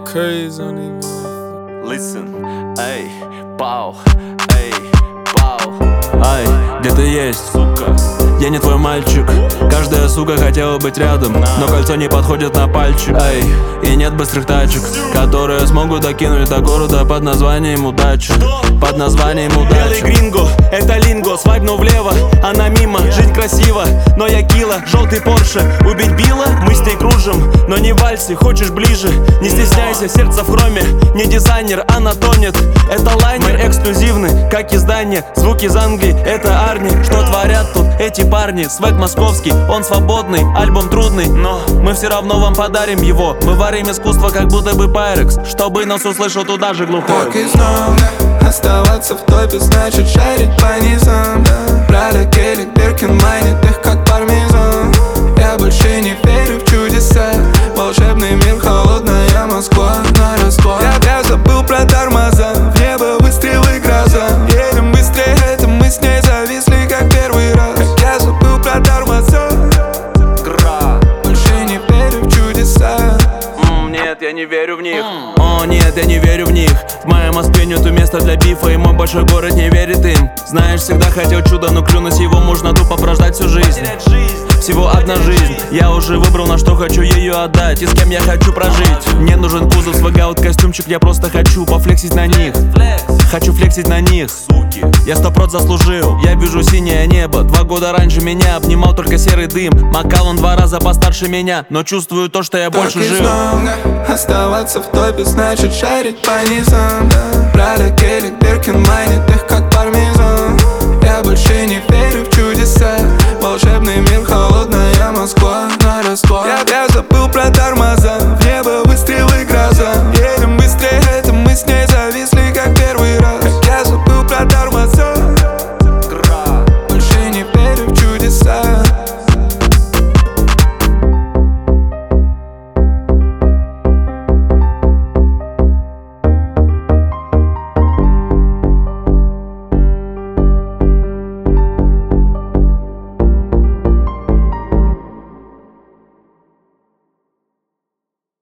crazy on these motherfuckers. Listen, эй, пау, эй, пау. Ай, где ты есть, сука? Я не твой мальчик. Каждая сука хотела быть рядом, но кольцо не подходит на пальчик. Ай, и нет быстрых тачек, которые смогут докинуть до города под названием удача. Под названием удача. Белый гринго, это линго, свайпнул влево, она мимо, жизнь красива, но я кило, желтый Порше. Убить Билла, мы с ней кружим, но не в вальсе, хочешь ближе. Не стесняйся, сердце в хроме, не дизайнер, она тонет. Это лайнер эксклюзивный, как издание, звуки из Англии, это Арни. Что творят тут эти парни, свек московский, он свободный, альбом трудный, но мы все равно вам подарим его. Мы варим искусство, как будто бы Пайрекс, чтобы нас услышал туда же глухой. Так и знал, оставаться в топе значит шарить по низам. Прада, Келли, Биркин манит их как пармезан. Я больше не верю в чудеса, волшебный мир, холодная Москва на расклад. Я забыл про тормоза, в небо выстрелы, гроза. Едем быстрее, это мы с ней зависли как первый раз. Я забыл про тормоза, больше не верю в чудеса. Нет, я не верю в них. О нет, я не верю в них. В моей Москве нету места для бифа, и мой большой город не верит им. Знаешь, всегда хотел чудо, но клюнуть его можно тупо прождать всю жизнь. Всего одна жизнь, я уже выбрал, на что хочу ее отдать и с кем я хочу прожить. Мне нужен кузов, свегаут костюмчик, я просто хочу пофлексить на них. Хочу флексить на них, суки. Я 100% заслужил, я вижу синее небо. 2 года раньше меня обнимал только серый дым. Макал он 2 раза постарше меня, но чувствую то, что я больше жил. Оставаться в топе значит шарить по низам. Прада, Келли, Биркин манит их как пармезан. Я больше не